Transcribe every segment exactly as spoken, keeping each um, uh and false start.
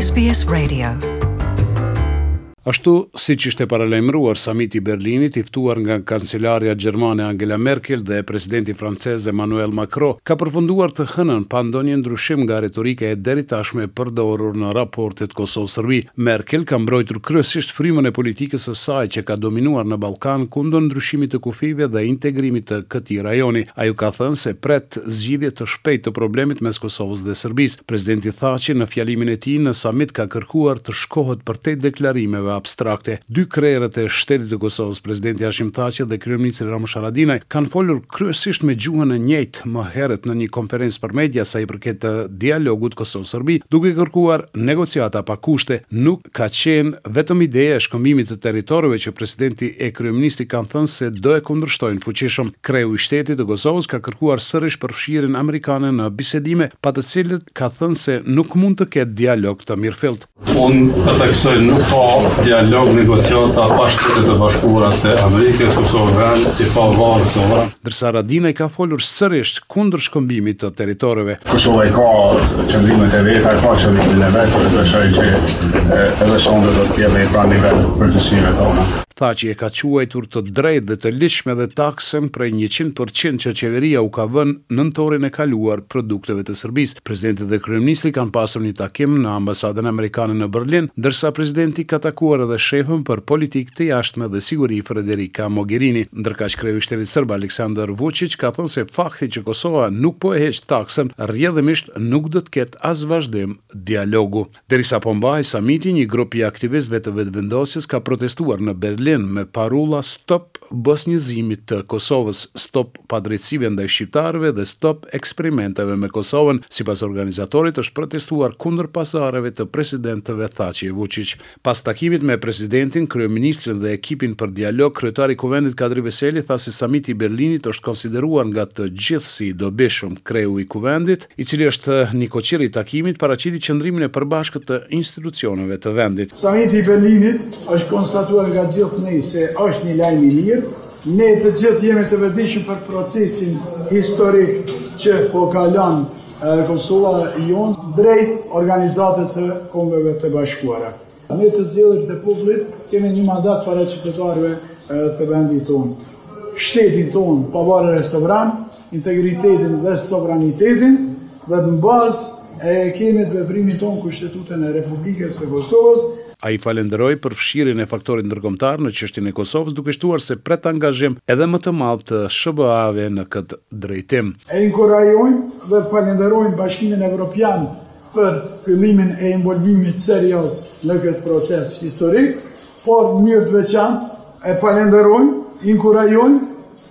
S B S Radio. Ashtu siç ishte paralajmëruar samiti i Berlinit i ftuar nga kancelarja gjermane Angela Merkel dhe presidenti francez Emmanuel Macron, ka përfunduar të hënën pa ndonjë ndryshim nga retorika e deri tashme përdorur në raportet Kosovë-Serbi. Merkel ka mbrojtur kryesisht frymën e politikës së saj që ka dominuar në Ballkan kundër ndryshimit të kufive dhe integrimit të këtij rajoni. Ajo ka thënë se pret zgjidhje të shpejtë të problemit mes Kosovës dhe Serbisë. Presidenti tha që në fjalimin e tij në samit ka kërkuar të shkohet përtej deklarimeve abstrakte. Dy krerët e shtetit të Kosovës, presidenti Hashim Thaçi dhe kryeministri Ramush Haradinaj, kanë folur kryesisht me gjuhën e njëjtë më herët në një konferencë për media sa i përket të dialogut Kosovë-Serbi, duke kërkuar negociata pa kushte. Nuk ka qenë vetëm ideja e shkëmbimit të territorëve që presidenti e kryeministri kanë thënë se do e kundërshtojnë fuqishëm. Kreu i shtetit të Kosovës ka kërkuar sërish përfshirjen amerikane në bisedime, pa të cilët ka thënë se nuk mund të ketë dialog të mirëfillt. Unë të theksoj nuk ka dialog negociata pa Shtetet e Bashkuara të Amerikës ose organ i pavarur sovran. Ndërsa Haradinaj ka folur sërish kundër shkëmbimit të territorëve. Kosova ka qëndrimet e veta, ka qëndrimet e veta, dhe besoj që edhe sonde do të jetë pranë nivel përgjithësive tona. Thaçi e ka quajtur të drejtë dhe të ligjshme dhe taksën prej njëqind përqind që qeveria u ka vënë nëntorin e kaluar produkteve të Serbisë. Presidenti dhe kryeministri kanë pasur një takim në ambasadën amerikane në Berlin, ndërsa presidenti ka takuar edhe shefën për politikë të jashtme dhe siguri Federica Mogherini. Ndërkaq kreu i shtetit serb Aleksandar Vučić ka thënë se fakti që Kosova nuk po e heq taksën rrjedhimisht nuk do të ketë as vazhdim dialogu. Derisa po mbahej samiti, një grup i aktivistëve të vetëvendosjes ka protestuar në Berlin me parulla stop bosnjëzimit të Kosovës, stop padrejtësive ndaj shqiptarëve dhe stop eksperimenteve me Kosovën. Sipas organizatorit është protestuar kundër pasardhëve të presidentëve Thaçi e Vučić. Pas takimit me presidentin, kryeministrin dhe ekipin për dialog, kryetari i kuvendit Kadri Veseli tha se samiti i Berlinit është konsideruar nga të gjithë si i dobishëm. Kreu i kuvendit, i cili është nikoqiri i takimit, paraqiti qëndrimin e përbashkët të institucioneve të vendit. Samiti i Berlinit është konstatuar nga gjithë ne se është një lajm i mirë. Ne të gjithë jemi të vetëdijshëm për procesin historik që po kalon Kosova jonë drejt organizatës së Kombeve të Bashkuara. Ne të zgjedhur të popullit kemi një mandat para qytetarëve të vendit tonë. Shtetin tonë pavarur e sovran, integritetin dhe sovranitetin dhe në bazë e kemi të veprimin tonë Kushtetutën e Republikës së Kosovës. Ai falenderoi për fshirjen e faktorit ndërkombëtar në çështjen e Kosovës, duke shtuar se pret angazhim edhe më të madh të S B A-ve në këtë drejtim. E inkurajojmë dhe falenderojmë Bashkimin Evropian për fillimin e involvimit serioz në këtë proces historik, por në mënyrë të veçantë e falenderojmë, inkurajojmë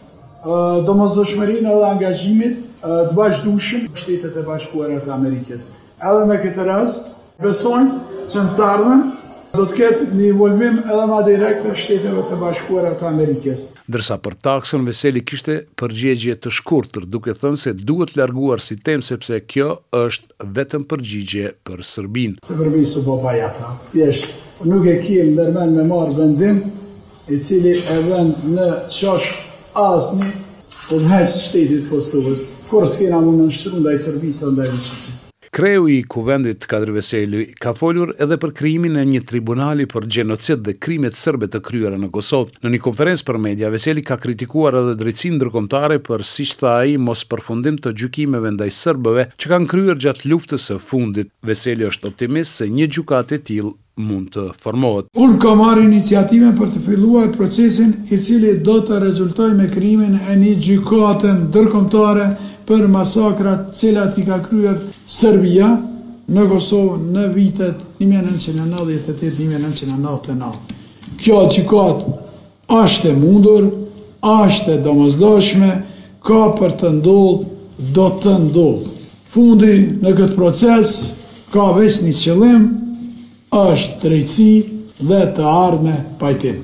uh, domosdoshmërinë dhe angazhimin uh, të vazhdueshëm të Shtetet e Bashkuara të Amerikës. Edhe me këtë rast besojmë që në të ardhmen do të ketë një involvim edhe ma direkt të Shteteve të Bashkuara të Amerikës. Ndërsa për taksën, Veseli kishte përgjigje të shkurtër, duke thënë se duhet larguar si temë sepse kjo është vetëm përgjigje për Serbinë. Serbisë u bë bajata. Thjesht nuk e kiem ndërmend me marrë vendim i cili e vend në çosh asnjë udhëheqës shtetit Kosovës, kur s'kena mund në nështru ndaj Serbisë ndaj Vučićit. Kreu i kuvendit Kadri Veseli ka folur edhe për krijimin e një tribunali për gjenocid dhe krimet serbe të kryera në Kosovë. Në një konferencë për media, Veseli ka kritikuar edhe drejtsinë ndërkombëtare për, siç tha ai, mos përfundim të gjykimeve ndaj serbëve që kanë kryer gjatë luftës së fundit. Veseli është optimist se një gjykatë e tillë mund të formohet. Unë kam marrë iniciativën për të filluar procesin i cili do të rezultojë me krijimin e një gjykate ndërkombëtare për masakrat cilat i ka kryer Serbia në Kosovë në vitet një mijë e nëntëqind e nëntëdhjetë e tetë deri në një mijë e nëntëqind e nëntëdhjetë e nëntë. Kjo gjykatë është e mundur, është e domosdoshme, ka për të ndodhur, do të ndodhë. Fundi në këtë proces ka vetëm një qëllim, është drejtësi dhe të ardhme pajtim.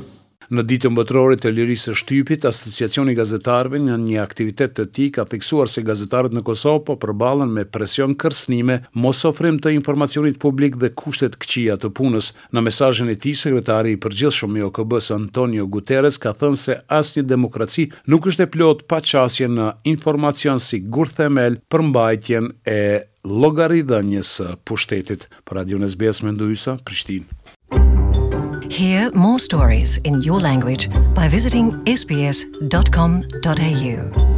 Në ditën botërore të lirisë së shtypit, Asociacioni i Gazetarëve në një aktivitet të tij ka theksuar se gazetarët në Kosovë po përballen me presion kërcënime, mos ofrim të informacionit publik dhe kushtet këqija të punës. Në mesazhin e tij, sekretari i përgjithshëm i O K B-s Antonio Guterres ka thënë se asnjë demokraci nuk është e plot pa qasje në informacion si gur themel për mbajtjen e llogaridhënies së pushtetit. Për Radio S B S Mendoza, Prishtinë. Hear more stories in your language by visiting s b s dot com dot a u.